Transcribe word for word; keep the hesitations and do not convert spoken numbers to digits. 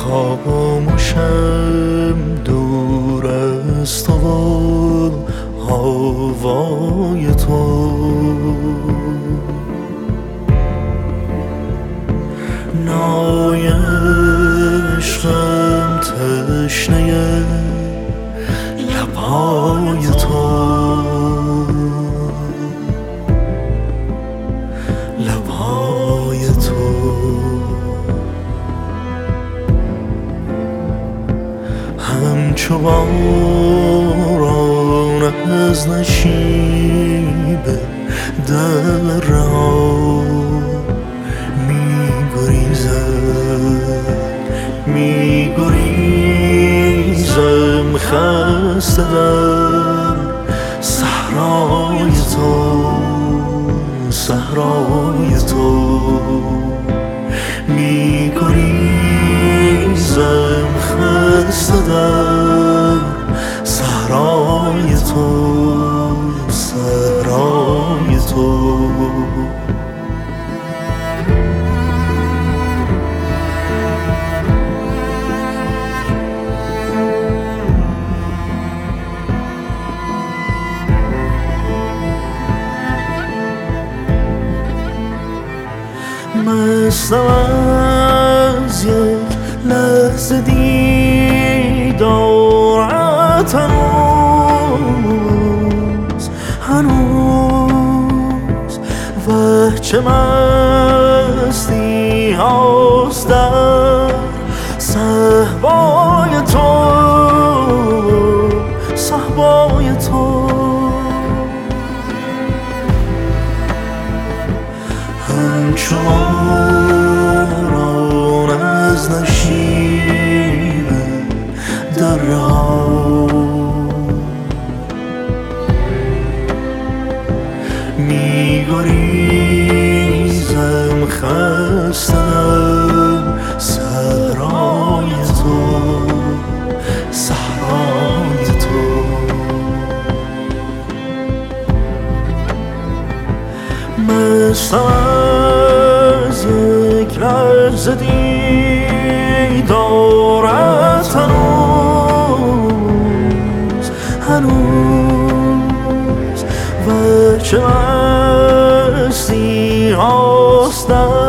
خاموشم دور از تو و هوای تو، نای عشقم تشنه لبای تو، لبای تو. همچو باران از نشیب درها می گریزم، می گریزم خسته در صحرای تو، صحرای تو. می گریزم خسته در صحرای تو، صحرای تو. مستم از یک لحظه دیدارت، هنوز هنوز وه چه مستی هاست در صحبای تو، صحبای تو. همچو باران از نشیب درها می گریزم خسته در صحرای تو، صحرای تو. مستم از یک لحظه دیدارت، هنوز هنوز وه چه مستی هاست در